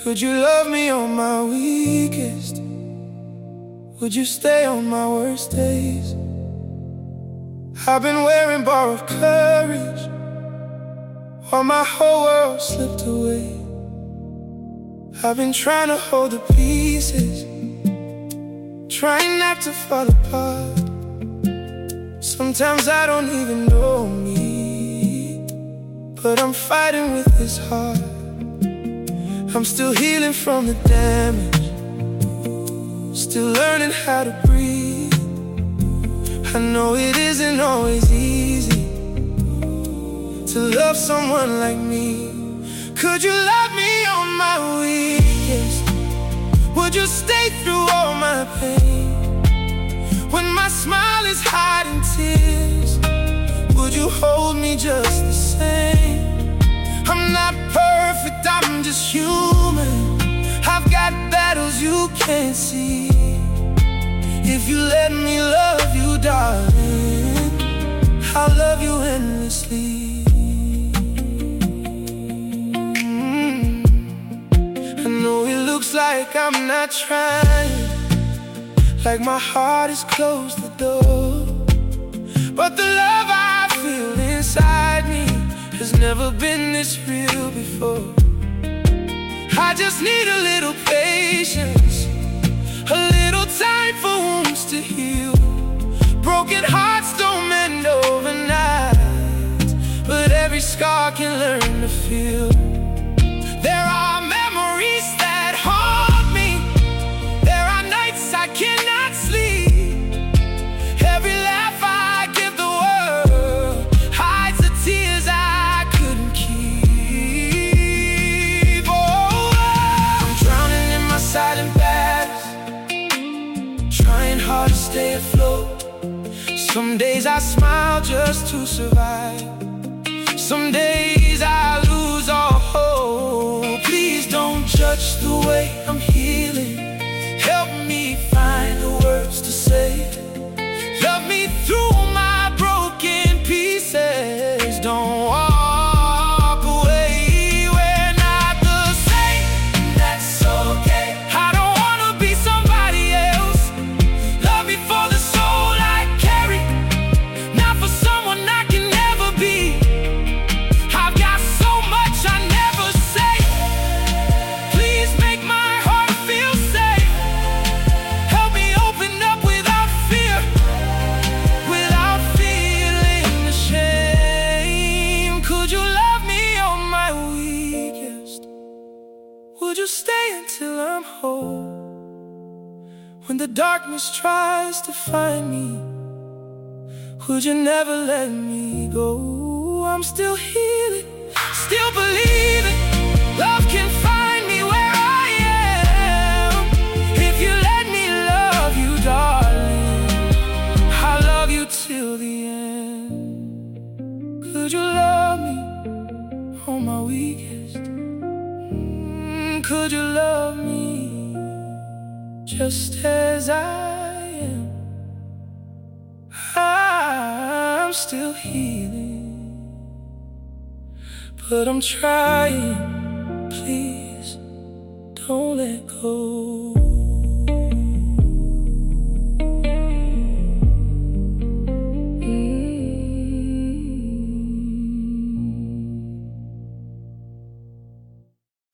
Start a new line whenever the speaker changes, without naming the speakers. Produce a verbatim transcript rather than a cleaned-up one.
Could you love me on my weakest? Would you stay on my worst days? I've been wearing borrowed courage while my whole world slipped away. I've been trying to hold the pieces, trying not to fall apart. Sometimes I don't even know me, but I'm fighting with this heart. I'm still healing from the damage, still learning how to breathe. I know it isn't always easy to love someone like me. Could you love me on my weakest? Would you stay through all my pain? When my smile is hiding tears, would you hold me just the same? I'm not perfect, I'm just human. I've got battles you can't see. If you let me love you, darling, I'll love you endlessly. mm. I know it looks like I'm not trying, like my heart has closed the door, but the love I feel inside me has never been this real before. I just need a little patience, a little time for wounds to heal. Broken hearts don't mend overnight, but every scar can learn to feel. There are memories that haunt me, there are nights I cannot sleep. Every laugh I give the world hides the tears I couldn't keep. Oh, I'm drowning in my silent battles, trying hard to stay afloat. Some days I smile just to survive, some days I lose all hope. Please don't judge the way I'm healing, help me find the words to say. Love me through my broken pieces, don't walk away. We're not the same, that's okay. I don't wanna be somebody else. Love me for the soul I carry, not for someone I can never be. I've got so much I never say. Please make my heart feel safe. Help me open up without fear, without feeling ashamed. Could you love me on my weakest? Would you stay until I'm whole? When the darkness tries to find me, would you never let me go? I'm still healing, still believing love can find me where I am. If you let me love you, darling, I'll love you till the end. Could you love me on my weakest? Mm, Could you love me just as I am? I'm still healing, but I'm trying. Please don't let go.